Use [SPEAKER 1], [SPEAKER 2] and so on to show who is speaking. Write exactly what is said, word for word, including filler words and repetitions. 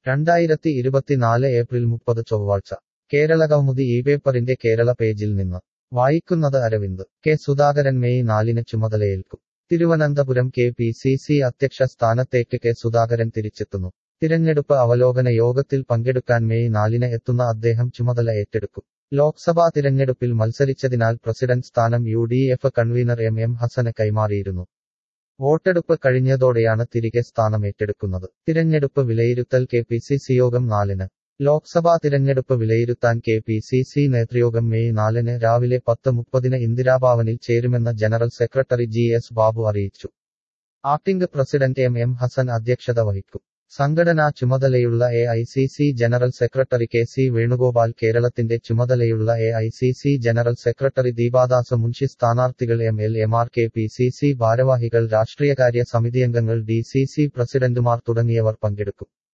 [SPEAKER 1] രണ്ടായിരത്തി ഇരുപത്തിനാല് ഏപ്രിൽ മുപ്പത് ചൊവ്വാഴ്ച കേരളകൗമുദി ഈ പേപ്പറിന്റെ കേരള പേജിൽ നിന്ന് വായിക്കുന്നത് അരവിന്ദ്. കെ സുധാകരൻ മെയ് നാലിന് ചുമതലയേൽക്കും. Thiruvananthapuram K P C C അധ്യക്ഷ സ്ഥാനത്തേക്ക് കെ സുധാകരൻ തിരിച്ചെത്തുന്നു. തിരഞ്ഞെടുപ്പ് അവലോകന യോഗത്തിൽ പങ്കെടുക്കാൻ മെയ് നാലിന് എത്തുന്ന അദ്ദേഹം ചുമതല ഏറ്റെടുക്കും. ലോക്സഭാ തിരഞ്ഞെടുപ്പിൽ മത്സരിച്ചതിനാൽ പ്രസിഡന്റ് സ്ഥാനം U D F convener M M ഹസന് കൈമാറിയിരുന്നു. വോട്ടെടുപ്പ് കഴിഞ്ഞതോടെയാണ് തിരികെ സ്ഥാനം ഏറ്റെടുക്കുന്നത്. തിരഞ്ഞെടുപ്പ് വിലയിരുത്തൽ കെ പി സി സി യോഗം നാലിന്. ലോക്സഭാ തിരഞ്ഞെടുപ്പ് വിലയിരുത്താൻ കെ പി സി സി നേതൃയോഗം മെയ് നാലിന് രാവിലെ പത്ത് മുപ്പതിന് ഇന്ദിരാഭവനിൽ ചേരുമെന്ന് general secretary G S Babu അറിയിച്ചു. Acting president M M Hasan അധ്യക്ഷത വഹിക്കും. സംഘടനാ ചുമതലയുള്ള A I C C general secretary K C Venugopal, കേരളത്തിന്റെ ചുമതലയുള്ള A I C C general secretary Deepa Das Munshi, സ്ഥാനാർത്ഥികൾ എം എൽ എമാർ, കെ പി സി സി ഭാരവാഹികൾ, രാഷ്ട്രീയകാര്യ സമിതിയംഗങ്ങൾ, ഡി സി സി പ്രസിഡന്റുമാർ തുടങ്ങിയവർ പങ്കെടുക്കും.